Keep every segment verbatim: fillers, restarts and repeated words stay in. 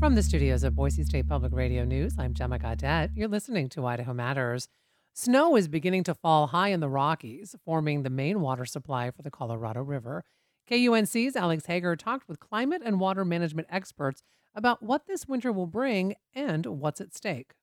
From the studios of Boise State Public Radio News, I'm Gemma Gaudette. You're listening to Idaho Matters. Snow is beginning to fall high in the Rockies, forming the main water supply for the Colorado River. K U N C's Alex Hager talked with climate and water management experts about what this winter will bring and what's at stake.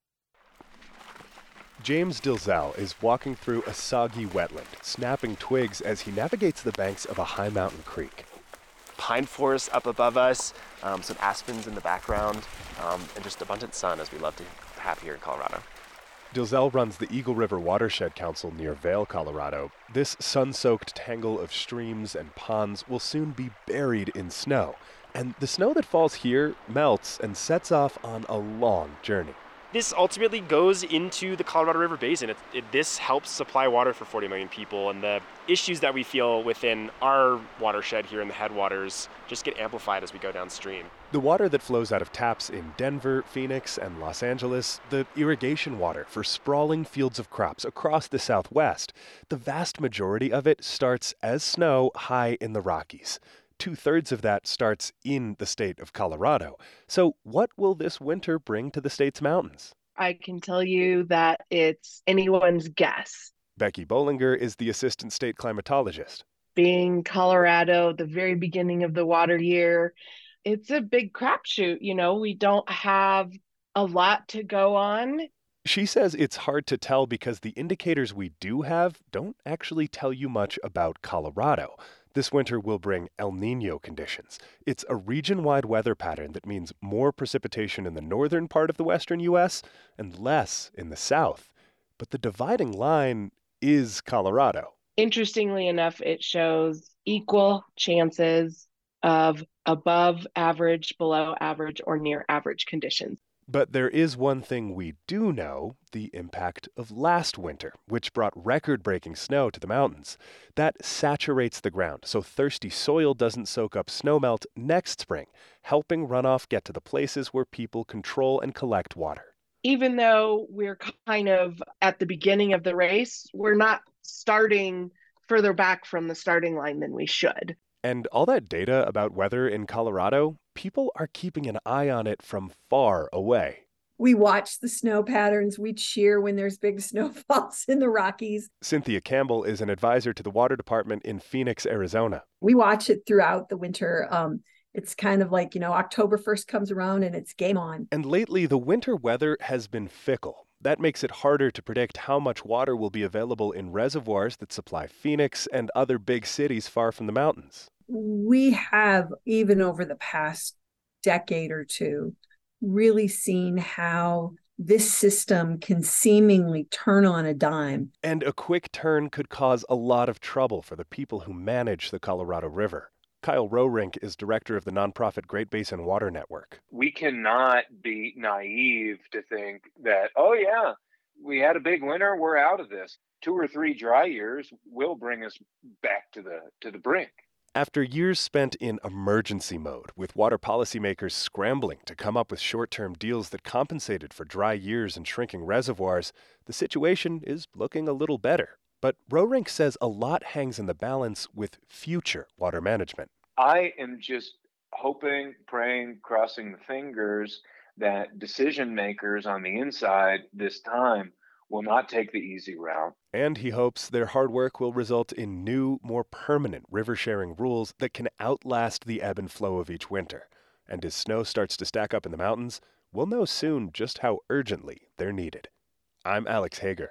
James Dilzell is walking through a soggy wetland, snapping twigs as he navigates the banks of a high mountain creek. Pine forest up above us, um, some aspens in the background, um, and just abundant sun as we love to have here in Colorado. Dilzell runs the Eagle River Watershed Council near Vail, Colorado. This sun-soaked tangle of streams and ponds will soon be buried in snow. And the snow that falls here melts and sets off on a long journey. This ultimately goes into the Colorado River Basin. It, it, this helps supply water for forty million people, and the issues that we feel within our watershed here in the headwaters just get amplified as we go downstream. The water that flows out of taps in Denver, Phoenix, and Los Angeles, the irrigation water for sprawling fields of crops across the Southwest, the vast majority of it starts as snow high in the Rockies. Two-thirds of that starts in the state of Colorado. So what will this winter bring to the state's mountains? I can tell you that it's anyone's guess. Becky Bollinger is the assistant state climatologist. Being Colorado, the very beginning of the water year, it's a big crapshoot. You know, we don't have a lot to go on. She says it's hard to tell because the indicators we do have don't actually tell you much about Colorado. This winter will bring El Niño conditions. It's a region-wide weather pattern that means more precipitation in the northern part of the western U S and less in the south. But the dividing line is Colorado. Interestingly enough, it shows equal chances of above average, below average, or near average conditions. But there is one thing we do know, the impact of last winter, which brought record-breaking snow to the mountains. That saturates the ground, so thirsty soil doesn't soak up snowmelt next spring, helping runoff get to the places where people control and collect water. Even though we're kind of at the beginning of the race, we're not starting further back from the starting line than we should. And all that data about weather in Colorado, people are keeping an eye on it from far away. We watch the snow patterns. We cheer when there's big snowfalls in the Rockies. Cynthia Campbell is an advisor to the water department in Phoenix, Arizona. We watch it throughout the winter. Um, it's kind of like, you know, October first comes around and it's game on. And lately, the winter weather has been fickle. That makes it harder to predict how much water will be available in reservoirs that supply Phoenix and other big cities far from the mountains. We have, even over the past decade or two, really seen how this system can seemingly turn on a dime. And a quick turn could cause a lot of trouble for the people who manage the Colorado River. Kyle Rowrink is director of the nonprofit Great Basin Water Network. We cannot be naive to think that, oh yeah, we had a big winter, we're out of this. Two or three dry years will bring us back to the to the brink. After years spent in emergency mode, with water policymakers scrambling to come up with short-term deals that compensated for dry years and shrinking reservoirs, the situation is looking a little better. But Rowrink says a lot hangs in the balance with future water management. I am just hoping, praying, crossing the fingers that decision makers on the inside this time will not take the easy route. And he hopes their hard work will result in new, more permanent river-sharing rules that can outlast the ebb and flow of each winter. And as snow starts to stack up in the mountains, we'll know soon just how urgently they're needed. I'm Alex Hager.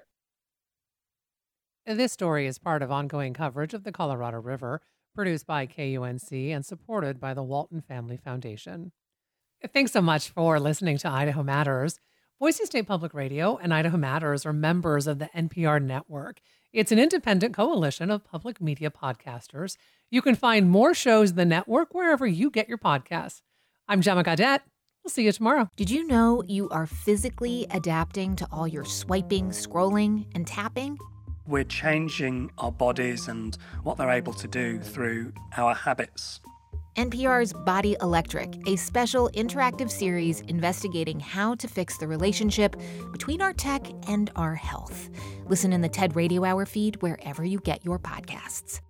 This story is part of ongoing coverage of the Colorado River, produced by K U N C and supported by the Walton Family Foundation. Thanks so much for listening to Idaho Matters. Boise State Public Radio and Idaho Matters are members of the N P R network. It's an independent coalition of public media podcasters. You can find more shows in the network wherever you get your podcasts. I'm Gemma Gaudette. We'll see you tomorrow. Did you know you are physically adapting to all your swiping, scrolling, and tapping? We're changing our bodies and what they're able to do through our habits. N P R's Body Electric, a special interactive series investigating how to fix the relationship between our tech and our health. Listen in the TED Radio Hour feed wherever you get your podcasts.